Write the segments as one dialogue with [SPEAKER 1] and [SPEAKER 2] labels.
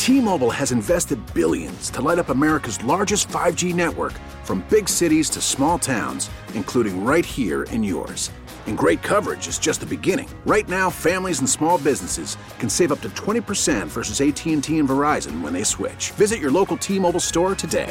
[SPEAKER 1] T-Mobile has invested billions to light up America's largest 5G network, from big cities to small towns, including right here in yours. And great coverage is just the beginning. Right now, families and small businesses can save up to 20% versus AT&T and Verizon when they switch. Visit your local T-Mobile store today.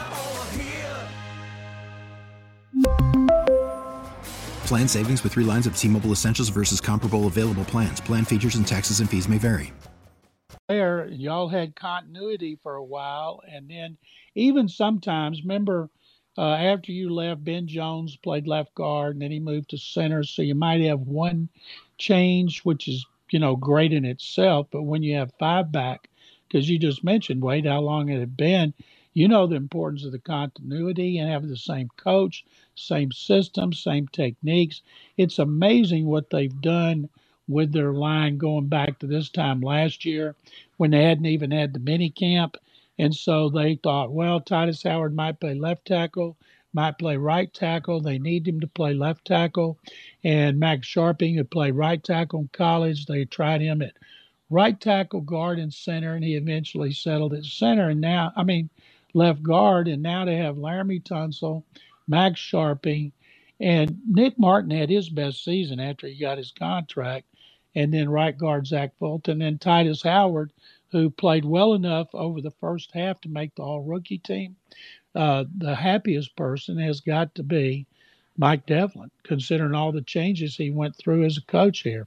[SPEAKER 2] Plan savings with 3 lines of T-Mobile Essentials versus comparable available plans. Plan features and taxes and fees may vary.
[SPEAKER 3] There, y'all had continuity for a while, and then even sometimes, remember, after you left, Ben Jones played left guard, and then he moved to center. So you might have one change, which is, great in itself. But when you have 5 back, because you just mentioned, Wade, how long it had been, the importance of the continuity and having the same coach, same system, same techniques. It's amazing what they've done with their line going back to this time last year when they hadn't even had the mini camp. And so they thought, well, Titus Howard might play left tackle, might play right tackle. They need him to play left tackle. And Max Sharping had played right tackle in college. They tried him at right tackle, guard, and center, and he eventually settled at center. And now, left guard, and now they have Laramie Tunsil, Max Sharping, and Nick Martin had his best season after he got his contract, and then right guard Zach Fulton, and Titus Howard, who played well enough over the first half to make the all-rookie team. The happiest person has got to be Mike Devlin, considering all the changes he went through as a coach here.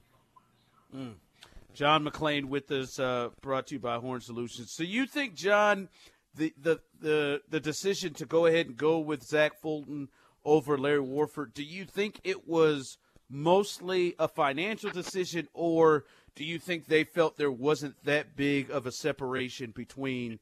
[SPEAKER 4] John McClain with us, brought to you by Horn Solutions. So you think, John, the decision to go ahead and go with Zach Fulton over Larry Warford, do you think it was mostly a financial decision, or do you think they felt there wasn't that big of a separation between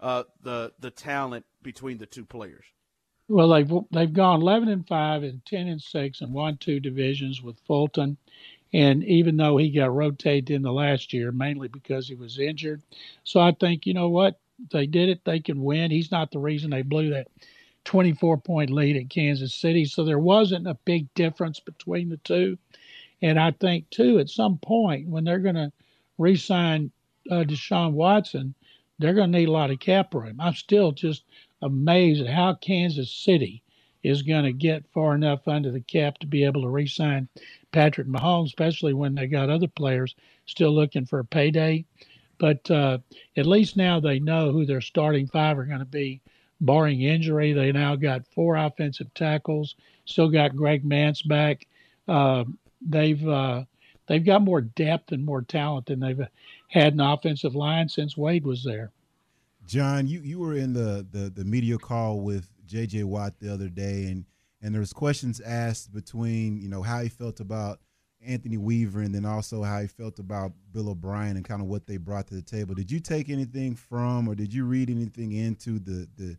[SPEAKER 4] the talent between the two players?
[SPEAKER 3] Well, they've gone 11-5 and 10-6 and won 2 divisions with Fulton. And even though he got rotated in the last year, mainly because he was injured. So I think, you know what? They did it. They can win. He's not the reason they blew that 24-point lead at Kansas City. So there wasn't a big difference between the two. And I think, too, at some point when they're going to re-sign Deshaun Watson, they're going to need a lot of cap room. I'm still just amazed at how Kansas City is going to get far enough under the cap to be able to re-sign Patrick Mahomes, especially when they got other players still looking for a payday. But at least now they know who their starting 5 are going to be, barring injury. They now got 4 offensive tackles, still got Greg Mance back. They've got more depth and more talent than they've had in the offensive line since Wade was there.
[SPEAKER 5] John, you were in the media call with J.J. Watt the other day, and there was questions asked between, how he felt about Anthony Weaver and then also how he felt about Bill O'Brien and kind of what they brought to the table. Did you take anything from, or did you read anything into the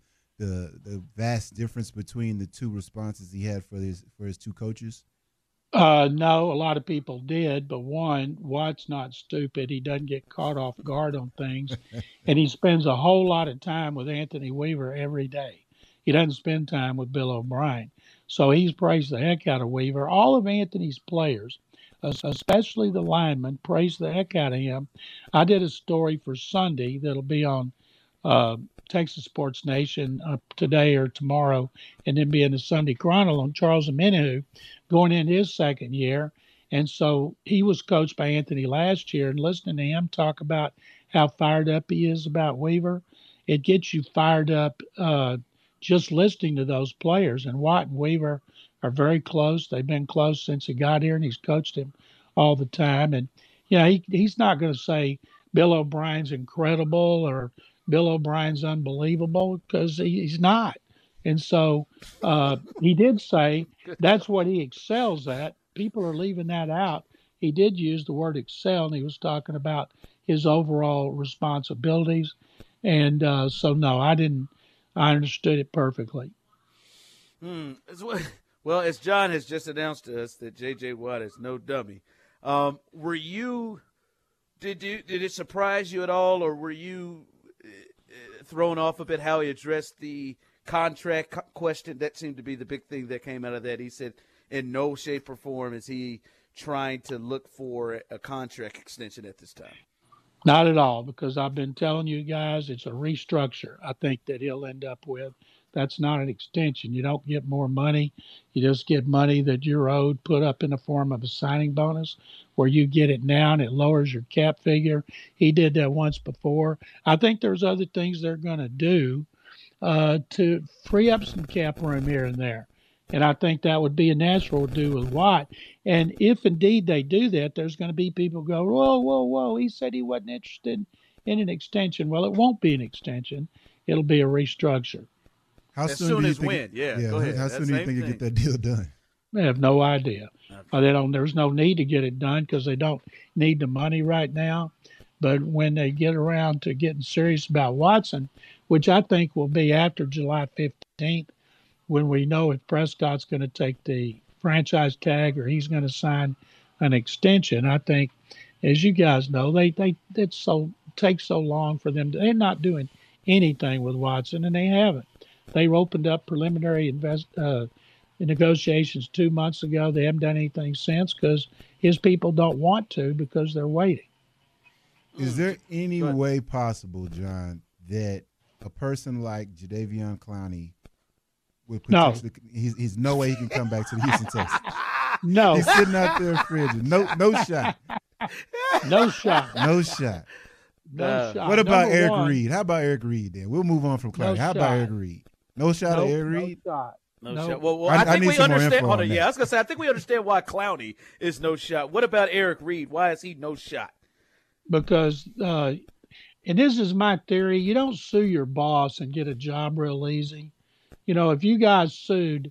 [SPEAKER 5] vast difference between the 2 responses he had for his 2 coaches?
[SPEAKER 3] No, a lot of people did, but one, Watt's not stupid. He doesn't get caught off guard on things, and he spends a whole lot of time with Anthony Weaver every day. He doesn't spend time with Bill O'Brien. So he's praised the heck out of Weaver. All of Anthony's players, especially the linemen, praised the heck out of him. I did a story for Sunday that'll be on Texas Sports Nation today or tomorrow, and then be in the Sunday Chronicle on Charles Omenihu going into his second year. And so he was coached by Anthony last year, and listening to him talk about how fired up he is about Weaver, it gets you fired up just listening to those players. And Watt and Weaver are very close. They've been close since he got here, and he's coached him all the time. And, he's not going to say Bill O'Brien's incredible or Bill O'Brien's unbelievable, because he's not. And so he did say that's what he excels at. People are leaving that out. He did use the word excel, and he was talking about his overall responsibilities. And so, no, I didn't. I understood it perfectly.
[SPEAKER 4] Well, as John has just announced to us that J.J. Watt is no dummy, did it surprise you at all, or were you thrown off a bit how he addressed the contract question? That seemed to be the big thing that came out of that. He said in no shape or form is he trying to look for a contract extension at this time.
[SPEAKER 3] Not at all, because I've been telling you guys it's a restructure. I think that he'll end up with. That's not an extension. You don't get more money. You just get money that you're owed put up in the form of a signing bonus where you get it now and it lowers your cap figure. He did that once before. I think there's other things they're going to do to free up some cap room here and there. And I think that would be a natural to do with Watt. And if indeed they do that, there's going to be people go, whoa, whoa, whoa. He said he wasn't interested in an extension. Well, it won't be an extension. It'll be a restructure.
[SPEAKER 5] How
[SPEAKER 4] as
[SPEAKER 5] soon
[SPEAKER 4] soon
[SPEAKER 5] do you
[SPEAKER 4] as
[SPEAKER 5] think,
[SPEAKER 4] when? Yeah,
[SPEAKER 5] yeah.
[SPEAKER 4] go ahead.
[SPEAKER 5] How soon do you think you get that deal done?
[SPEAKER 3] I have no idea. Okay. They don't. There's no need to get it done because they don't need the money right now. But when they get around to getting serious about Watson, which I think will be after July 15th, when we know if Prescott's going to take the franchise tag or he's going to sign an extension, I think, as you guys know, it takes so long for them. They're not doing anything with Watson, and they haven't. They opened up preliminary negotiations 2 months ago. They haven't done anything since because his people don't want to because they're waiting.
[SPEAKER 5] Is there any way possible, John, that a person like Jadeveon Clowney would potentially he's no way he can come back to the Houston Texans?
[SPEAKER 3] No.
[SPEAKER 5] He's sitting out there frigid. No shot.
[SPEAKER 3] No shot.
[SPEAKER 5] No shot.
[SPEAKER 3] No shot.
[SPEAKER 5] What about
[SPEAKER 3] Number
[SPEAKER 5] Eric
[SPEAKER 3] one,
[SPEAKER 5] Reed? How about Eric Reed then? We'll move on from Clowney.
[SPEAKER 3] No
[SPEAKER 5] How about
[SPEAKER 3] shot.
[SPEAKER 5] Eric Reed? No shot at Eric Reed?
[SPEAKER 3] No shot.
[SPEAKER 4] No shot. Well,
[SPEAKER 5] I
[SPEAKER 4] I think
[SPEAKER 5] need
[SPEAKER 4] we
[SPEAKER 5] some more
[SPEAKER 4] understand.
[SPEAKER 5] info
[SPEAKER 4] Hold
[SPEAKER 5] on
[SPEAKER 4] on,
[SPEAKER 5] that.
[SPEAKER 4] yeah, I was gonna say I think we understand why Clowney is no shot. What about Eric Reed? Why is he no shot?
[SPEAKER 3] Because, and this is my theory, you don't sue your boss and get a job real easy. You know, if you guys sued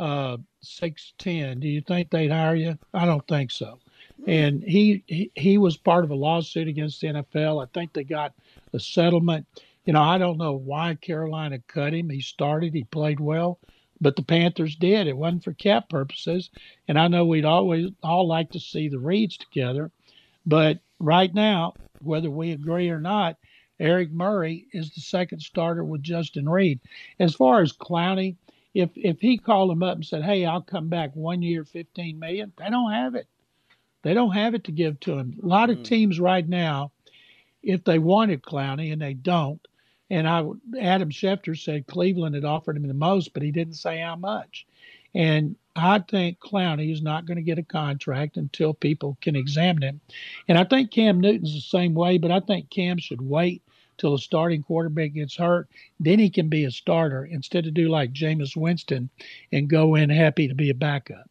[SPEAKER 3] 610, do you think they'd hire you? I don't think so. And he was part of a lawsuit against the NFL. I think they got a settlement. You know, I don't know why Carolina cut him. He started, he played well, but the Panthers did. It wasn't for cap purposes. And I know we'd always all like to see the Reeds together. But right now, whether we agree or not, Eric Murray is the second starter with Justin Reed. As far as Clowney, if he called him up and said, hey, I'll come back 1 year, $15 million, they don't have it. They don't have it to give to him. A lot of teams right now, if they wanted Clowney and they don't, and Adam Schefter said Cleveland had offered him the most, but he didn't say how much. And I think Clowney is not going to get a contract until people can examine him. And I think Cam Newton's the same way, but I think Cam should wait till a starting quarterback gets hurt. Then he can be a starter instead of do like Jameis Winston and go in happy to be a backup.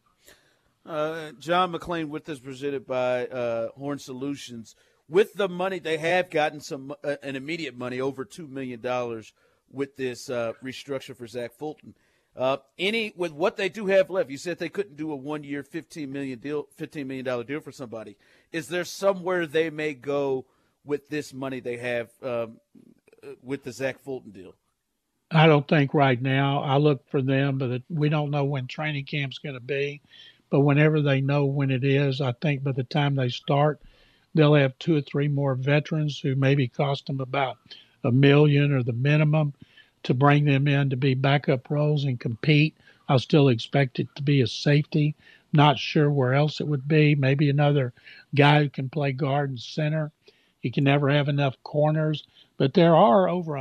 [SPEAKER 4] John McClain with us, presented by Horn Solutions. With the money, they have gotten some an immediate money, over $2 million with this restructure for Zach Fulton. With what they do have left, you said they couldn't do a 1 year, $15 million deal for somebody. Is there somewhere they may go with this money they have with the Zach Fulton deal?
[SPEAKER 3] I don't think right now. I look for them, but we don't know when training camp's going to be. But whenever they know when it is, I think by the time they start, they'll have 2 or 3 more veterans who maybe cost them about $1 million or the minimum to bring them in to be backup roles and compete. I'll still expect it to be a safety. Not sure where else it would be. Maybe another guy who can play guard and center. You can never have enough corners. But there are over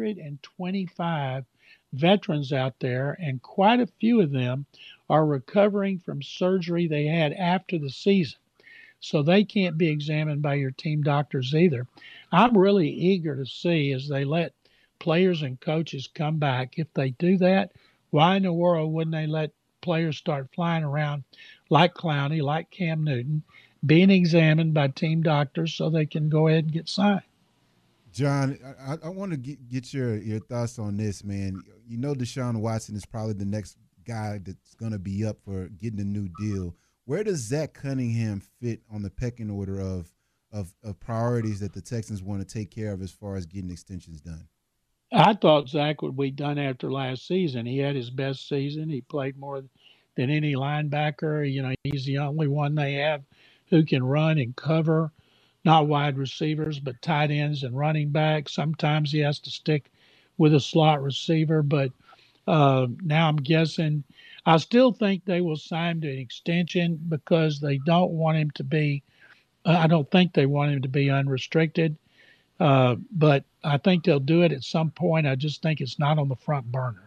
[SPEAKER 3] 125 veterans out there, and quite a few of them are recovering from surgery they had after the season. So they can't be examined by your team doctors either. I'm really eager to see as they let players and coaches come back. If they do that, why in the world wouldn't they let players start flying around like Clowney, like Cam Newton, being examined by team doctors so they can go ahead and get signed?
[SPEAKER 5] John, I want to get your thoughts on this, man. You know Deshaun Watson is probably the next guy that's going to be up for getting a new deal. Where does Zach Cunningham fit on the pecking order of priorities that the Texans want to take care of as far as getting extensions done?
[SPEAKER 3] I thought Zach would be done after last season. He had his best season. He played more than any linebacker. You know, he's the only one they have who can run and cover, not wide receivers, but tight ends and running backs. Sometimes he has to stick with a slot receiver, but now I'm guessing. I still think they will sign him to an extension because they don't want him to be I don't think they want him to be unrestricted. But I think they'll do it at some point. I just think it's not on the front burner.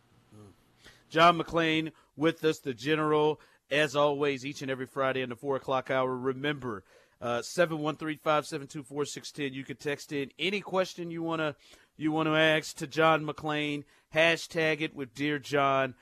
[SPEAKER 4] John McClain with us, the general, as always, each and every Friday in the 4 o'clock hour. Remember, 713-572-4610. You can text in any question you want to ask to John McClain. Hashtag it with Dear John,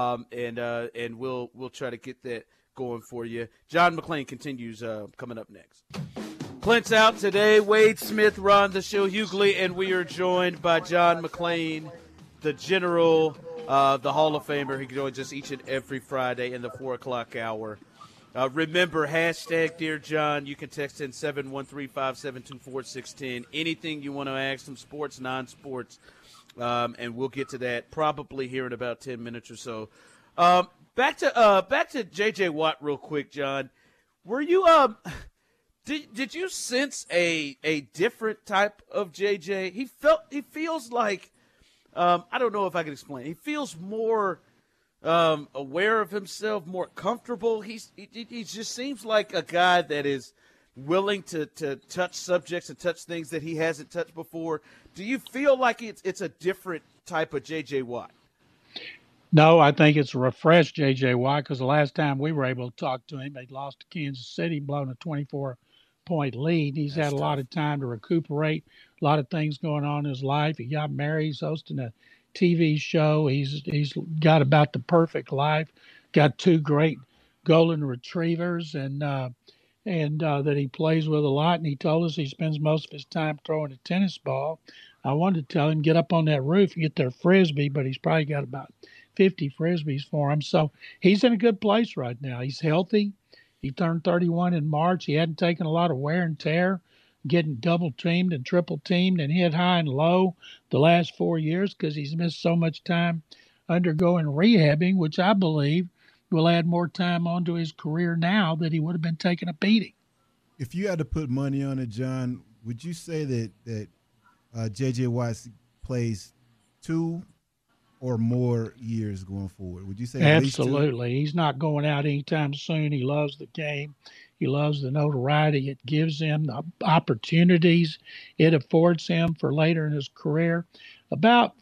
[SPEAKER 4] and we'll try to get that going for you. John McClain continues coming up next. Clint's out today. Wade Smith, Ron the Show Hughley, and we are joined by John McClain, the general, the Hall of Famer. He joins us each and every Friday in the 4 o'clock hour. Remember, hashtag Dear John. You can text in 713-572-4610. Anything you want to ask him, sports, non-sports, and we'll get to that probably here in about 10 minutes or so. Back to J.J. Watt real quick, John. Were you did you sense a different type of J.J.? He feels like I don't know if I can explain. He feels more aware of himself, more comfortable. He just seems like a guy that is willing to touch subjects and touch things that he hasn't touched before. Do you feel like it's a different type of J.J. Watt?
[SPEAKER 3] No, I think it's a refreshed J.J. Watt, because the last time we were able to talk to him, they'd lost to Kansas City, blown a 24-point lead. He's had a lot of time to recuperate, a lot of things going on in his life. He got married. He's hosting a TV show. He's got about the perfect life, got 2 great golden retrievers, and that he plays with a lot. And he told us he spends most of his time throwing a tennis ball. I wanted to tell him, get up on that roof and get their Frisbee, but he's probably got about 50 Frisbees for him. So he's in a good place right now. He's healthy. He turned 31 in March. He hadn't taken a lot of wear and tear, getting double teamed and triple teamed and hit high and low the last 4 years because he's missed so much time undergoing rehabbing, which I believe will add more time onto his career now that he would have been taking a beating.
[SPEAKER 5] If you had to put money on it, John, would you say that J.J. Watt plays 2 or more years going forward? Would you say
[SPEAKER 3] absolutely? He's not going out anytime soon. He loves the game. He loves the notoriety it gives him, the opportunities it affords him for later in his career. About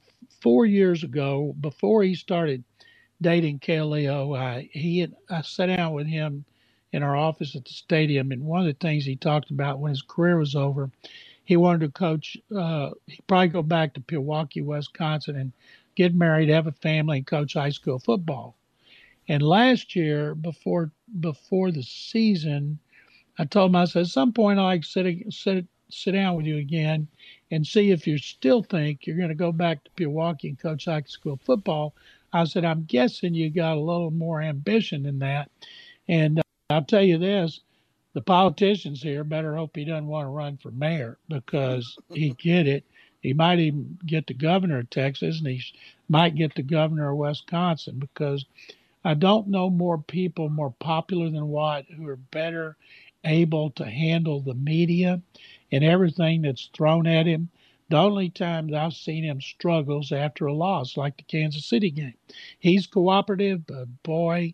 [SPEAKER 3] 4 years ago, before he started dating Kaleo, I sat down with him in our office at the stadium, and one of the things he talked about when his career was over, he wanted to coach. He'd probably go back to Pewaukee, Wisconsin, and get married, have a family, and coach high school football. And last year, before the season, I told him, I said, at some point I'd like to sit down with you again and see if you still think you're going to go back to Pewaukee and coach high school football. I said, I'm guessing you got a little more ambition than that. And I'll tell you this, the politicians here better hope he doesn't want to run for mayor, because he'd get it. He might even get the governor of Texas, and he might get the governor of Wisconsin, because I don't know more people more popular than Watt who are better able to handle the media and everything that's thrown at him. The only times I've seen him struggles after a loss, like the Kansas City game. He's cooperative, but boy,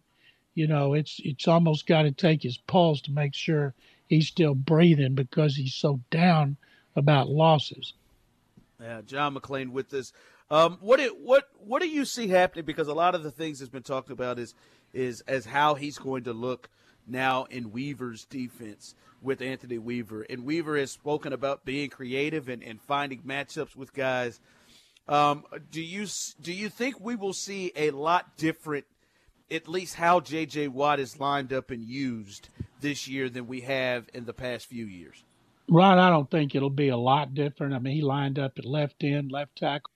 [SPEAKER 3] it's almost got to take his pulse to make sure he's still breathing, because he's so down about losses.
[SPEAKER 4] Yeah, John McClain with us. What do you see happening? Because a lot of the things that's been talked about is as how he's going to look now in Weaver's defense with Anthony Weaver. And Weaver has spoken about being creative and finding matchups with guys. Do you think we will see a lot different, at least how J.J. Watt is lined up and used this year than we have in the past few years?
[SPEAKER 3] Ron, I don't think it'll be a lot different. I mean, he lined up at left end, left tackle.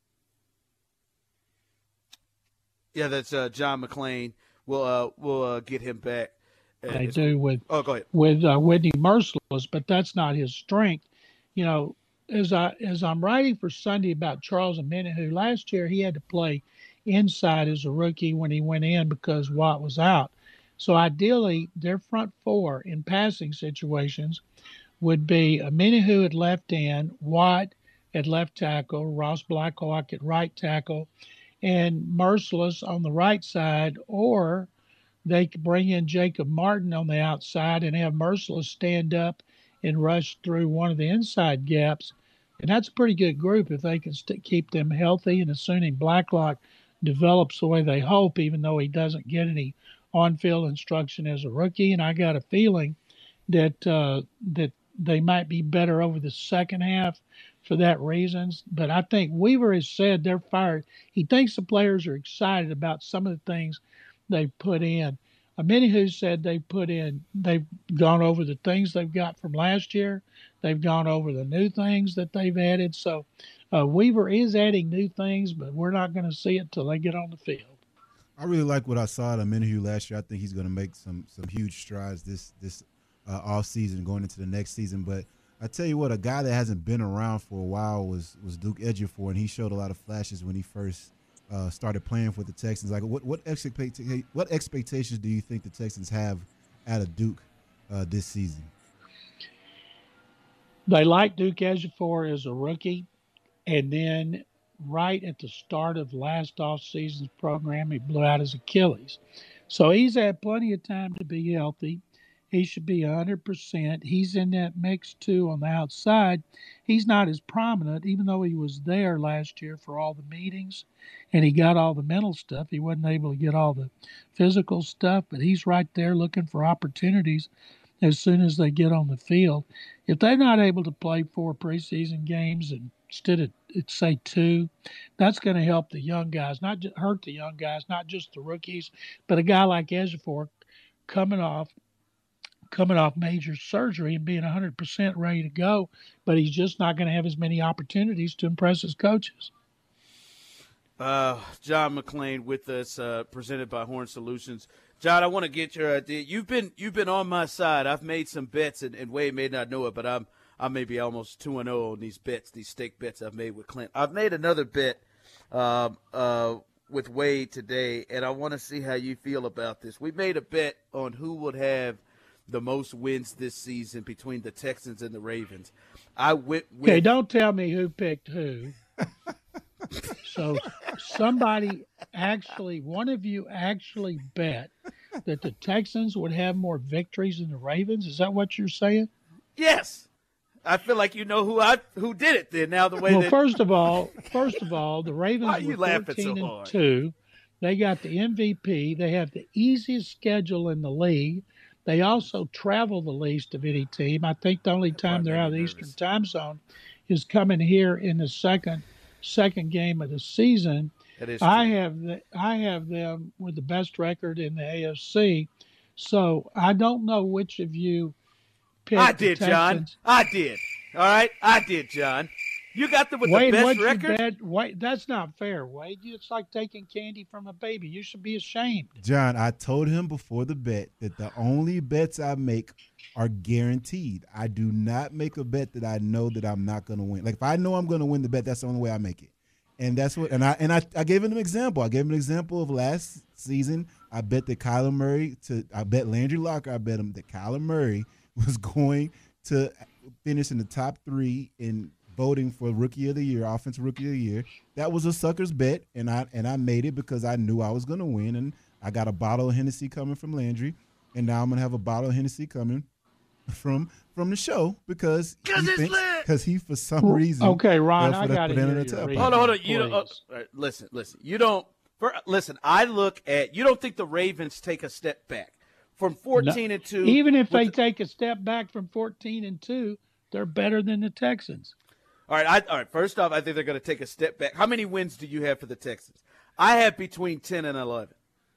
[SPEAKER 4] Yeah, that's John McClain. We'll get him back.
[SPEAKER 3] They do with
[SPEAKER 4] go ahead.
[SPEAKER 3] With Whitney Merciless, but that's not his strength. As I'm writing for Sunday about Charles Omenihu, last year he had to play inside as a rookie when he went in because Watt was out. So ideally, their front four in passing situations would be Omenihu at left end, Watt at left tackle, Ross Blackhawk at right tackle, and Merciless on the right side, or they could bring in Jacob Martin on the outside and have Merciless stand up and rush through one of the inside gaps. And that's a pretty good group if they can keep them healthy. And assuming Blacklock develops the way they hope, even though he doesn't get any on-field instruction as a rookie. And I got a feeling that that they might be better over the second half for that reasons. But I think Weaver has said they're fired. He thinks the players are excited about some of the things they've put in. Many said they've gone over the things they've got from last year. They've gone over the new things that they've added. So Weaver is adding new things, but we're not going to see it till they get on the field.
[SPEAKER 5] I really like what I saw at Minihue last year. I think he's going to make some huge strides this off season going into the next season. But I tell you what, a guy that hasn't been around for a while was Duke Ejiofor, and he showed a lot of flashes when he first started playing for the Texans. Like, what expectations do you think the Texans have out of Duke this season?
[SPEAKER 3] They like Duke Ejiofor as a rookie, and then right at the start of last offseason's program, he blew out his Achilles. So he's had plenty of time to be healthy. He should be 100%. He's in that mix, too, on the outside. He's not as prominent, even though he was there last year for all the meetings and he got all the mental stuff. He wasn't able to get all the physical stuff, but he's right there looking for opportunities as soon as they get on the field. If they're not able to play 4 preseason games instead of, say, 2, that's going to help the young guys, not just hurt the young guys, not just the rookies, but a guy like Ejiofor coming off major surgery and being 100% ready to go, but he's just not going to have as many opportunities to impress his coaches.
[SPEAKER 4] John McClain with us, presented by Horn Solutions. John, I want to get your idea. You've been on my side. I've made some bets, and Wade may not know it, but I'm maybe almost 2-0 on these bets, these stake bets I've made with Clint. I've made another bet with Wade today, and I want to see how you feel about this. We made a bet on who would have the most wins this season between the Texans and the Ravens. I went with.
[SPEAKER 3] Okay, don't tell me who picked who. So one of you actually bet that the Texans would have more victories than the Ravens. Is that what you're saying?
[SPEAKER 4] Yes. I feel like you know who did it then. Now the way.
[SPEAKER 3] Well, first of all, the Ravens were 14-2. They got the MVP. They have the easiest schedule in the league. They also travel the least of any team. I think the only time they're out of the Eastern time zone is coming here in the second game of the season. I have them with the best record in the AFC. So I don't know which of you picked.
[SPEAKER 4] I did, John. I did. All right, I did, John. You got them with the best record?
[SPEAKER 3] Wade, that's not fair, Wade. It's like taking candy from a baby. You should be ashamed.
[SPEAKER 5] John, I told him before the bet that the only bets I make are guaranteed. I do not make a bet that I know that I'm not going to win. Like, if I know I'm going to win the bet, that's the only way I make it. And that's what. And I gave him an example. I gave him an example of last season. I bet that Kyler Murray I bet Landry Locker. I bet him that Kyler Murray was going to finish in the top 3 in voting for Rookie of the Year, Offensive Rookie of the Year. That was a sucker's bet, and I made it because I knew I was going to win. And I got a bottle of Hennessy coming from Landry, and now I'm going to have a bottle of Hennessy coming from the show because he for some reason.
[SPEAKER 3] Okay, Ron, I got it.
[SPEAKER 4] Hold on. You don't, listen. You don't. Listen. I look at. You don't think the Ravens take a step back from 14-2?
[SPEAKER 3] Even if they take a step back from 14-2, they're better than the Texans.
[SPEAKER 4] All right. First off, I think they're going to take a step back. How many wins do you have for the Texans? I have between 10 and 11.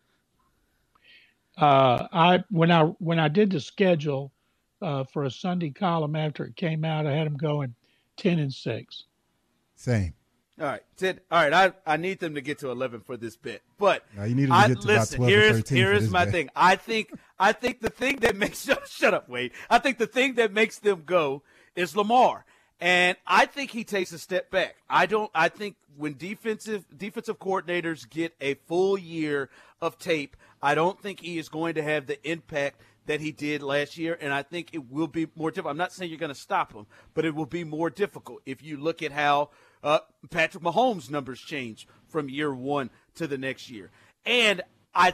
[SPEAKER 3] When I did the schedule for a Sunday column after it came out, I had them going 10-6.
[SPEAKER 5] Same.
[SPEAKER 4] All right, 10. All right, I need them to get to 11 for this bet, but
[SPEAKER 5] now you need to get to about 12 or 13.
[SPEAKER 4] Here is my thing. I think the thing that makes shut up, Wade. I think the thing that makes them go is Lamar. And I think he takes a step back. I think when defensive coordinators get a full year of tape, I don't think he is going to have the impact that he did last year, and I think it will be more difficult. I'm not saying you're going to stop him, but it will be more difficult if you look at how Patrick Mahomes' numbers change from year 1 to the next year. And I think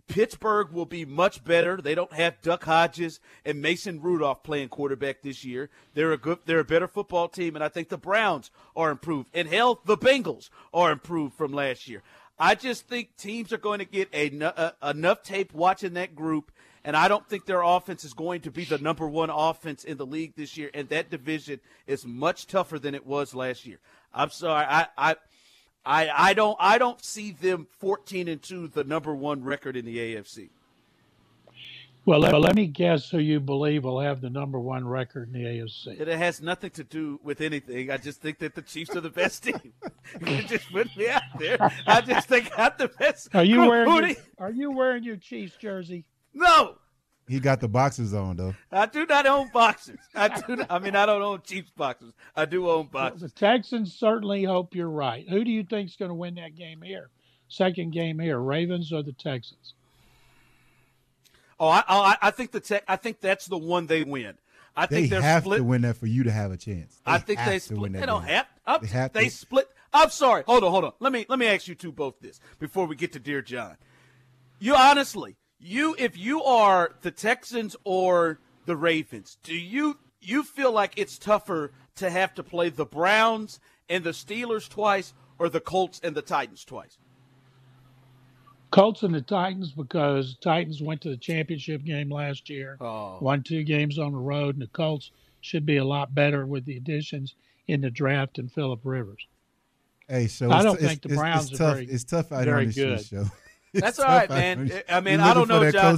[SPEAKER 4] Pittsburgh will be much better. They don't have Duck Hodges and Mason Rudolph playing quarterback this year. They're a better football team, and I think the Browns are improved. And hell, the Bengals are improved from last year. I just think teams are going to get enough tape watching that group, and I don't think their offense is going to be the number one offense in the league this year, and that division is much tougher than it was last year. I'm sorry. I don't see them 14-2, the number one record in the AFC.
[SPEAKER 3] Well, let me guess who you believe will have the number one record in the AFC.
[SPEAKER 4] It has nothing to do with anything. I just think that the Chiefs are the best team. You just put me out there. I just think I'm the best.
[SPEAKER 3] Are you wearing your Chiefs jersey?
[SPEAKER 4] No.
[SPEAKER 5] He got the boxers on, though.
[SPEAKER 4] I do not own boxers. I don't own Chiefs boxers. I do own boxers.
[SPEAKER 3] Well, the Texans certainly hope you're right. Who do you think is going to win that game here? Second game here, Ravens or the Texans?
[SPEAKER 4] Oh, I think I think that's the one they win. I think
[SPEAKER 5] they have to win that for you to have a chance.
[SPEAKER 4] I think they split. They don't have.
[SPEAKER 5] They
[SPEAKER 4] split. I'm sorry. Hold on. Let me ask you two both this before we get to Dear John. You honestly. If you are the Texans or the Ravens, do you feel like it's tougher to have to play the Browns and the Steelers twice or the Colts and the Titans twice?
[SPEAKER 3] Colts and the Titans, because Titans went to the championship game last year, won 2 games on the road, and the Colts should be a lot better with the additions in the draft and Phillip Rivers.
[SPEAKER 5] Hey, so
[SPEAKER 3] I don't think the Browns are very,
[SPEAKER 5] it's tough out
[SPEAKER 3] very
[SPEAKER 5] on this
[SPEAKER 3] good.
[SPEAKER 5] Show.
[SPEAKER 4] That's all right, man. I mean, I don't know, John.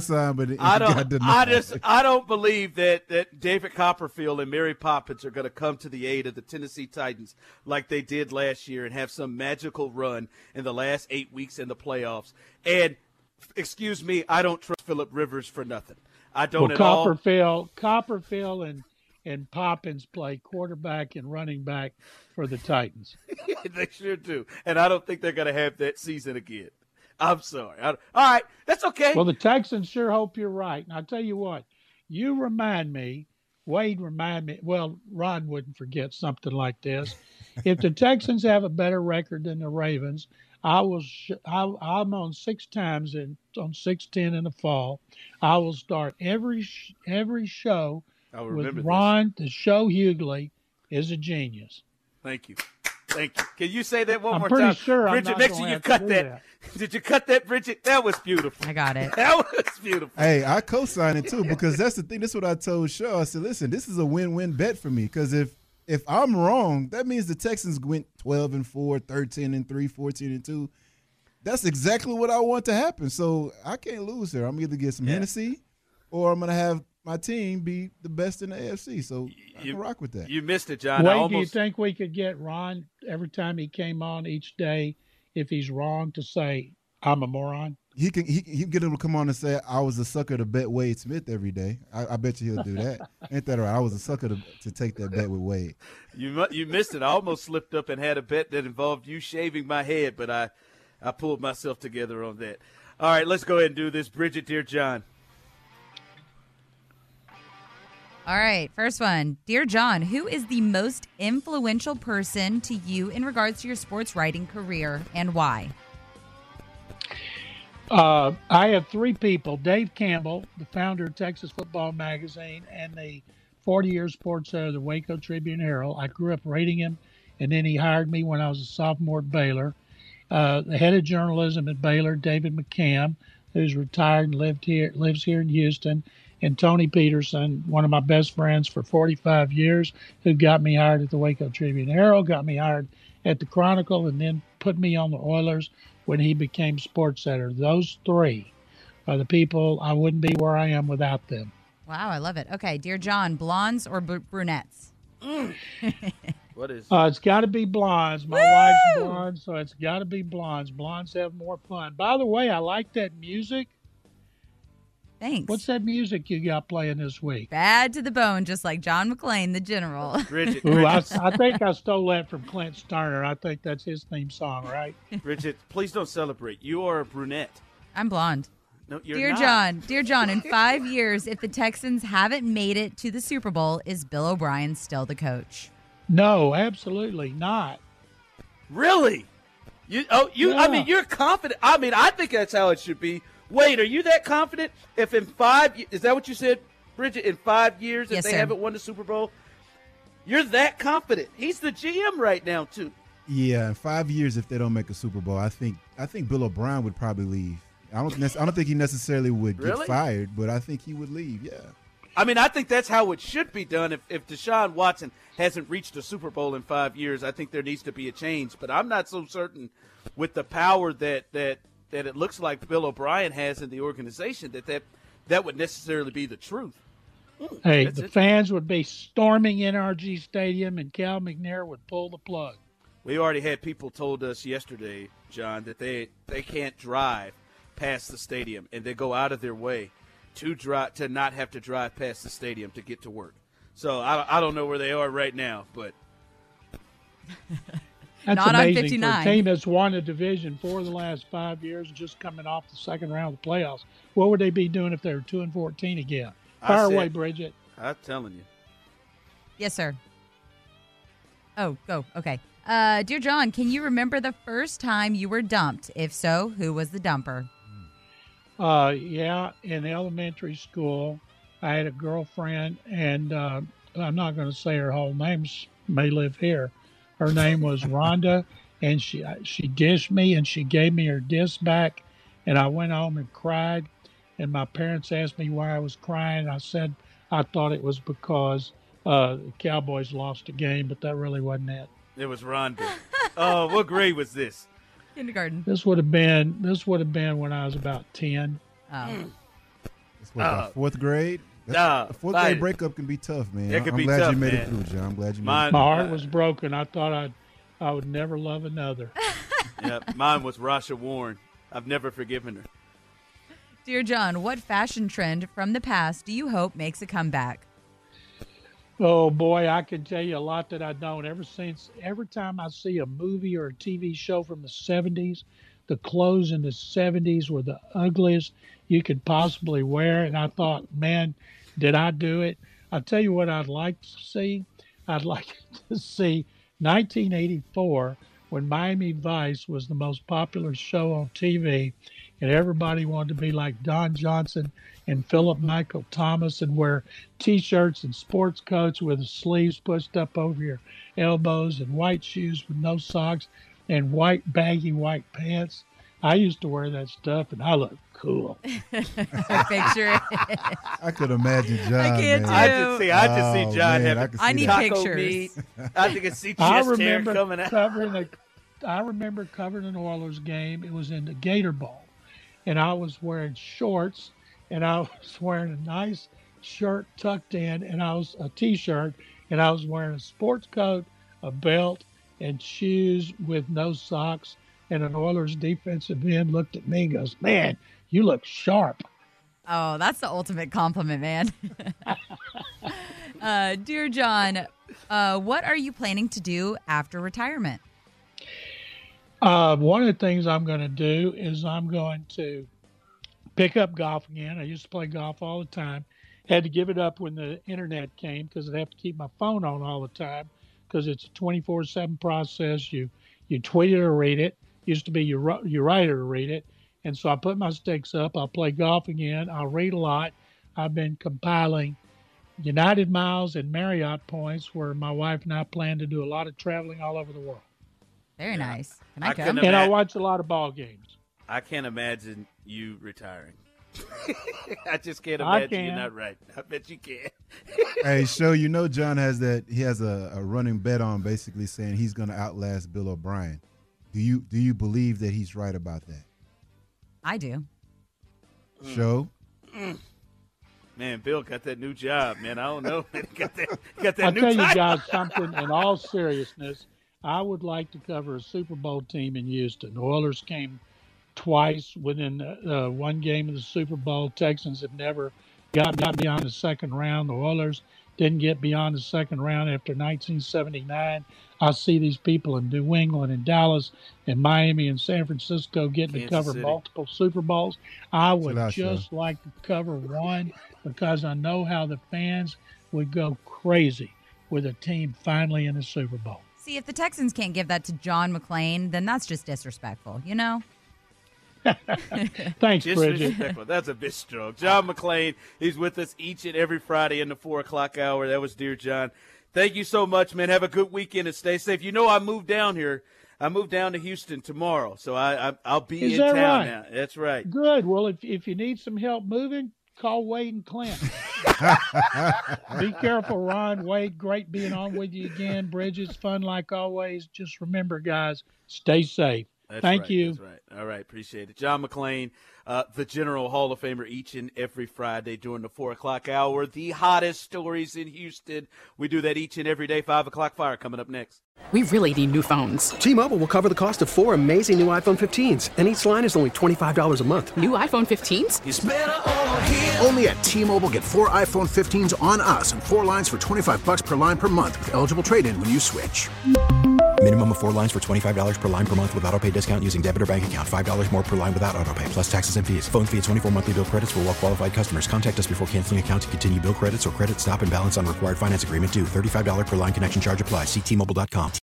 [SPEAKER 4] I don't believe that David Copperfield and Mary Poppins are going to come to the aid of the Tennessee Titans like they did last year and have some magical run in the last 8 weeks in the playoffs. And, excuse me, I don't trust Phillip Rivers for nothing. I don't at all.
[SPEAKER 3] Copperfield and Poppins play quarterback and running back for the Titans.
[SPEAKER 4] They sure do. And I don't think they're going to have that season again. I'm sorry. All right, that's okay.
[SPEAKER 3] Well, the Texans sure hope you're right. And I'll tell you what, Wade remind me, well, Ron wouldn't forget something like this. If the Texans have a better record than the Ravens, I'm on 6 times on 610 in the fall. I will start every show with Ron. The show Hughley is a genius.
[SPEAKER 4] Thank you. Can you say that one more
[SPEAKER 3] time?
[SPEAKER 4] I'm
[SPEAKER 3] pretty sure
[SPEAKER 4] Bridget,
[SPEAKER 3] I'm not
[SPEAKER 4] make sure you cut that. Did you cut that, Bridget? That was beautiful.
[SPEAKER 6] I got it.
[SPEAKER 4] That was beautiful.
[SPEAKER 5] Hey, I co-sign it too because that's the thing. That's what I told Shaw. I said, listen, this is a win-win bet for me because if I'm wrong, that means the Texans went 12-4, 13-3, 14-2. That's exactly what I want to happen. So I can't lose here. I'm either get some Hennessy or I'm going to have my team be the best in the AFC, so I can rock with that.
[SPEAKER 4] You missed it, John.
[SPEAKER 3] Wade, do you think we could get Ron every time he came on each day, if he's wrong, to say, I'm a moron?
[SPEAKER 5] He can get him to come on and say, I was a sucker to bet Wade Smith every day. I bet you he'll do that. Ain't that right? I was a sucker to take that bet with Wade.
[SPEAKER 4] You missed it. I almost slipped up and had a bet that involved you shaving my head, but I pulled myself together on that. All right, let's go ahead and do this. Bridget, Dear John.
[SPEAKER 6] All right, first one. Dear John, who is the most influential person to you in regards to your sports writing career and why?
[SPEAKER 3] I have 3 people. Dave Campbell, the founder of Texas Football Magazine and the 40-year sports editor of the Waco Tribune Herald. I grew up reading him, and then he hired me when I was a sophomore at Baylor. The head of journalism at Baylor, David McCam, who's retired and lives here in Houston. And Tony Peterson, one of my best friends for 45 years, who got me hired at the Waco Tribune Herald, got me hired at the Chronicle, and then put me on the Oilers when he became sports editor. Those 3 are the people. I wouldn't be where I am without them.
[SPEAKER 6] Wow, I love it. Okay, Dear John, blondes or brunettes?
[SPEAKER 4] What is?
[SPEAKER 3] It's got to be blondes. My wife's blonde, so it's got to be blondes. Blondes have more fun. By the way, I like that music.
[SPEAKER 6] Thanks.
[SPEAKER 3] What's that music you got playing this week?
[SPEAKER 6] Bad to the bone, just like John McClane, the general.
[SPEAKER 4] Bridget.
[SPEAKER 3] Ooh, I think I stole that from Clint Sterner. I think that's his theme song, right?
[SPEAKER 4] Bridget, please don't celebrate. You are a brunette.
[SPEAKER 6] I'm blonde.
[SPEAKER 4] No, you're
[SPEAKER 6] Dear
[SPEAKER 4] not.
[SPEAKER 6] Dear John, in 5 years, if the Texans haven't made it to the Super Bowl, is Bill O'Brien still the coach?
[SPEAKER 3] No, absolutely not.
[SPEAKER 4] Really?
[SPEAKER 3] Yeah.
[SPEAKER 4] I mean, you're confident. I mean, I think that's how it should be. Wait, are you that confident? If in 5 years, is that what you said, Bridget? In 5 years,
[SPEAKER 6] Yes,
[SPEAKER 4] if they
[SPEAKER 6] sir.
[SPEAKER 4] haven't won the Super Bowl, you're that confident? He's the GM right now, too.
[SPEAKER 5] Yeah, in 5 years, if they don't make a Super Bowl, I think Bill O'Brien would probably leave. I don't think he necessarily would
[SPEAKER 4] Really?
[SPEAKER 5] get fired, but I think he would leave. Yeah.
[SPEAKER 4] I mean, I think that's how it should be done. If Deshaun Watson hasn't reached a Super Bowl in 5 years, I think there needs to be a change. But I'm not so certain with the power that it looks like Bill O'Brien has in the organization that would necessarily be the truth.
[SPEAKER 3] Hey,
[SPEAKER 4] That's
[SPEAKER 3] the
[SPEAKER 4] it.
[SPEAKER 3] fans would be storming NRG Stadium, and Cal McNair would pull the plug.
[SPEAKER 4] We already had people told us yesterday, John, that they can't drive past the stadium, and they go out of their way to not have to drive past the stadium to get to work. So I don't know where they are right now, but
[SPEAKER 3] That's
[SPEAKER 6] Not on
[SPEAKER 3] amazing for
[SPEAKER 6] 59.
[SPEAKER 3] a team that's won a division for the last 5 years, just coming off the second round of the playoffs. What would they be doing if they were 2-14 again? Fire away, Bridget.
[SPEAKER 4] I'm telling you.
[SPEAKER 6] Yes, sir. Oh, go. Okay. Dear John, can you remember the first time you were dumped? If so, who was the dumper?
[SPEAKER 3] Yeah, in elementary school, I had a girlfriend, and I'm not going to say her whole name. She may live here. Her name was Rhonda, and she dished me, and she gave me her dish back, and I went home and cried, and my parents asked me why I was crying. I said I thought it was because the Cowboys lost a game, but that really wasn't it.
[SPEAKER 4] It was Rhonda. Oh, what grade was this?
[SPEAKER 6] Kindergarten.
[SPEAKER 3] This would have been when I was about 10.
[SPEAKER 6] Oh.
[SPEAKER 5] It's what, the fourth grade?
[SPEAKER 4] Nah,
[SPEAKER 5] A fourth
[SPEAKER 4] fine.
[SPEAKER 5] grade breakup can be tough, man.
[SPEAKER 4] It can
[SPEAKER 5] I'm
[SPEAKER 4] be
[SPEAKER 5] glad
[SPEAKER 4] tough,
[SPEAKER 5] you made
[SPEAKER 4] man.
[SPEAKER 5] it through, John. I'm glad you made
[SPEAKER 4] Mine-
[SPEAKER 5] it
[SPEAKER 3] My heart was broken. I thought I would never love another.
[SPEAKER 4] Yeah, mine was Rasha Warren. I've never forgiven her.
[SPEAKER 6] Dear John, what fashion trend from the past do you hope makes a comeback?
[SPEAKER 3] Oh boy, I can tell you a lot that I don't. Every time I see a movie or a TV show from the 70s, the clothes in the 70s were the ugliest you could possibly wear. And I thought, man, did I do it? I'll tell you what I'd like to see. I'd like to see 1984 when Miami Vice was the most popular show on TV, and everybody wanted to be like Don Johnson and Philip Michael Thomas and wear T-shirts and sports coats with the sleeves pushed up over your elbows and white shoes with no socks and white baggy white pants. I used to wear that stuff, and I looked cool.
[SPEAKER 6] I picture it.
[SPEAKER 5] I could imagine John.
[SPEAKER 6] I can't
[SPEAKER 5] man.
[SPEAKER 4] I just see John
[SPEAKER 5] man,
[SPEAKER 4] having
[SPEAKER 5] I could
[SPEAKER 6] I
[SPEAKER 5] see
[SPEAKER 6] need
[SPEAKER 5] that.
[SPEAKER 6] pic-
[SPEAKER 4] taco
[SPEAKER 6] pictures.
[SPEAKER 4] meat. I think I see
[SPEAKER 3] I
[SPEAKER 4] chest hair
[SPEAKER 3] remember
[SPEAKER 4] coming out.
[SPEAKER 3] I remember covering an Oilers game. It was in the Gator Bowl, and I was wearing shorts, and I was wearing a nice shirt tucked in, and I was a T-shirt, and I was wearing a sports coat, a belt, and shoes with no socks. And an Oilers defensive end looked at me and goes, "Man, you look sharp."
[SPEAKER 6] Oh, that's the ultimate compliment, man. Dear John, what are you planning to do after retirement?
[SPEAKER 3] One of the things I'm going to do is I'm going to pick up golf again. I used to play golf all the time. Had to give it up when the internet came because I'd have to keep my phone on all the time because it's a 24/7 process. You tweet it or read it. Used to be you write it or read it. And so I put my sticks up. I'll play golf again. I'll read a lot. I've been compiling United miles and Marriott points where my wife and I plan to do a lot of traveling all over the world.
[SPEAKER 6] Very nice. Can
[SPEAKER 4] I
[SPEAKER 6] I come?
[SPEAKER 4] couldn't
[SPEAKER 3] And I
[SPEAKER 4] Ima-
[SPEAKER 3] watch a lot of ball games.
[SPEAKER 4] I can't imagine you retiring. I just can't
[SPEAKER 3] I
[SPEAKER 4] imagine you're
[SPEAKER 3] can.
[SPEAKER 4] not right. I bet you can.
[SPEAKER 5] Hey, show you know John has that. He has a running bet on basically saying he's going to outlast Bill O'Brien. Do you believe that he's right about that?
[SPEAKER 6] I do.
[SPEAKER 5] Show.
[SPEAKER 4] Man, Bill got that new job, man. I don't know. He got that
[SPEAKER 3] I'll
[SPEAKER 4] new
[SPEAKER 3] tell you
[SPEAKER 4] title.
[SPEAKER 3] guys something in all seriousness. I would like to cover a Super Bowl team in Houston. The Oilers came twice within one game of the Super Bowl. Texans have never got beyond the second round. The Oilers didn't get beyond the second round after 1979. I see these people in New England and Dallas and Miami and San Francisco getting to
[SPEAKER 4] Kansas
[SPEAKER 3] cover
[SPEAKER 4] City.
[SPEAKER 3] multiple Super Bowls. I would
[SPEAKER 5] Chill out,
[SPEAKER 3] just like to cover one because I know how the fans would go crazy with a team finally in the Super Bowl.
[SPEAKER 6] See, if the Texans can't give that to John McClain, then that's just disrespectful, you know?
[SPEAKER 3] Thanks, Bridget.
[SPEAKER 4] Disrespectful. That's a bit strong. John McClain, he's with us each and every Friday in the 4 o'clock hour. That was Dear John. Thank you so much, man. Have a good weekend and stay safe. You know I moved down here. I moved down to Houston tomorrow, so I'll be in town
[SPEAKER 3] right?
[SPEAKER 4] now. That's right.
[SPEAKER 3] Good. Well, if you need some help moving, call Wade and Clint. Be careful, Ron. Wade, great being on with you again. Bridget's fun like always. Just remember, guys, stay safe. Thank you.
[SPEAKER 4] That's right. All right. Appreciate it. John McClain, the General Hall of Famer, each and every Friday during the 4 o'clock hour. The hottest stories in Houston. We do that each and every day. 5 o'clock fire coming up next.
[SPEAKER 7] We really need new phones.
[SPEAKER 8] T-Mobile will cover the cost of 4 amazing new iPhone 15s, and each line is only $25 a month.
[SPEAKER 7] New iPhone 15s?
[SPEAKER 1] It's better over here. Only at T-Mobile, get 4 iPhone 15s on us and 4 lines for $25 per line per month with eligible trade-in when you switch.
[SPEAKER 2] Minimum of 4 lines for $25 per line per month with autopay discount using debit or bank account. $5 more per line without autopay, plus taxes and fees. Phone fee at 24 monthly bill credits for well-qualified customers. Contact us before canceling account to continue bill credits or credit stop and balance on required finance agreement due. $35 per line connection charge applies. See T-Mobile.com.